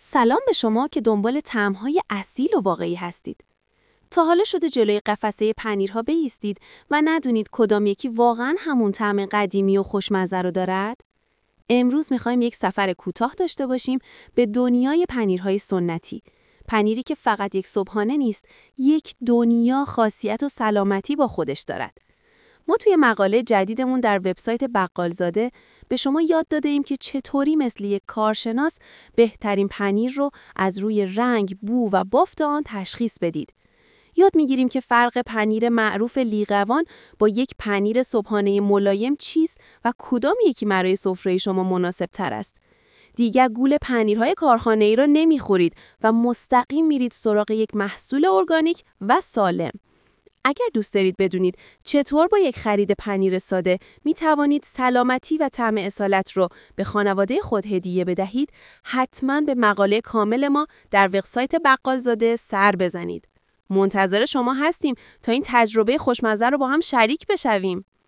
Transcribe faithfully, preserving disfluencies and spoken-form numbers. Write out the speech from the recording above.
سلام به شما که دنبال طعم‌های اصیل و واقعی هستید. تا حالا شده جلوی قفسه پنیرها بایستید و ندونید کدام یکی واقعاً همون طعم قدیمی و خوشمزه رو دارد؟ امروز می‌خوایم یک سفر کوتاه داشته باشیم به دنیای پنیرهای سنتی. پنیری که فقط یک صبحانه نیست، یک دنیا خاصیت و سلامتی با خودش دارد. ما توی مقاله جدیدمون در وبسایت بقالزاده به شما یاد داده ایم که چطوری مثل یک کارشناس بهترین پنیر رو از روی رنگ، بو و بافت آن تشخیص بدید. یاد میگیریم که فرق پنیر معروف لیقوان با یک پنیر صبحانه ملایم چیست و کدام یکی برای سفره شما مناسب تر است. دیگر گول پنیرهای کارخانه‌ای را نمیخورید و مستقیم میرید سراغ یک محصول ارگانیک و سالم. اگر دوست دارید بدونید چطور با یک خرید پنیر ساده می توانید سلامتی و طعم اصالت رو به خانواده خود هدیه بدهید، حتما به مقاله کامل ما در وبسایت بقالزاده سر بزنید. منتظر شما هستیم تا این تجربه خوشمزه رو با هم شریک بشویم.